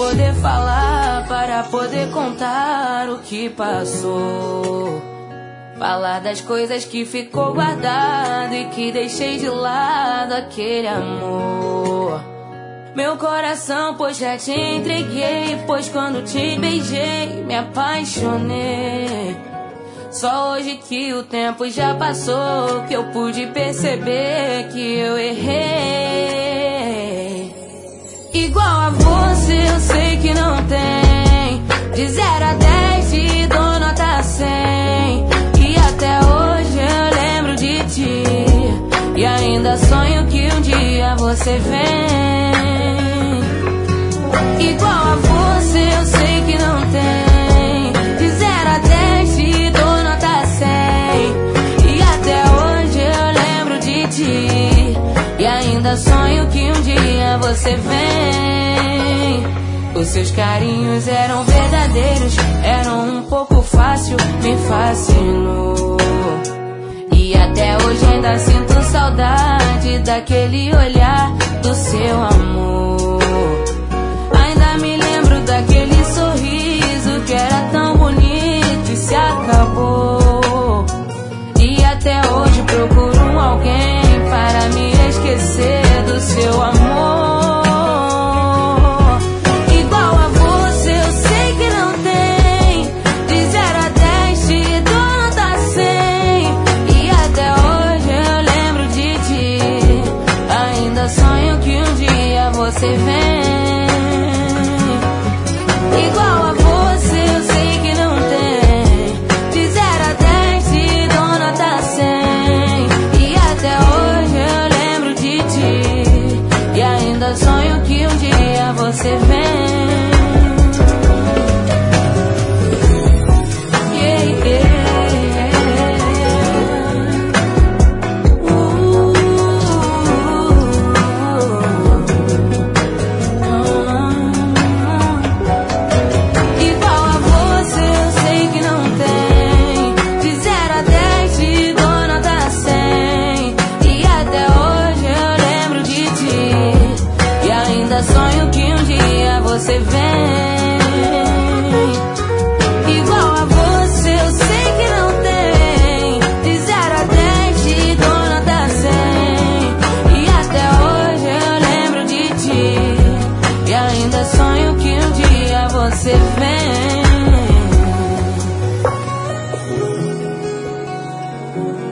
poder falar, para poder contar o que passou. Falar das coisas que ficou guardado e que deixei de lado aquele amor. Meu coração, pois já te entreguei, pois quando te beijei me apaixonei. Só hoje que o tempo já passou, que eu pude perceber que eu errei. Igual a você eu sei que não tem, de 0 a 10 te dou nota 100. E até hoje eu lembro de ti, e ainda sonho que um dia você vem. Igual a você eu sei que não tem, de 0 a 10 te dou nota 100. E até hoje eu lembro de ti, e ainda sonho que um dia você vem. Os seus carinhos eram verdadeiros, eram um pouco fácil, me fascinou. E até hoje ainda sinto saudade daquele olhar do seu amor. Ainda me lembro daquele sorriso que era tão bonito e se acabou. E até hoje procuro alguém para me esquecer do seu amor. Igual a você eu sei que não tem, de 0 a 10 te dou nota 100. E até hoje eu lembro de ti, ainda sonho que um dia você vem. Igual a você eu sei que não tem, de 0 a 10 te dou nota 100. E até hoje eu lembro de ti, e ainda sonho que um dia você vem. Yeah, yeah, Igual a você eu sei que não tem, de 0 a 10 te dou nota 100. E até hoje eu lembro de ti, e ainda sonho que um dia você vem. Igual a você eu sei que não tem, de 0 a 10 te dou nota 100. E até hoje eu lembro de ti, e ainda sonho que um dia você vem.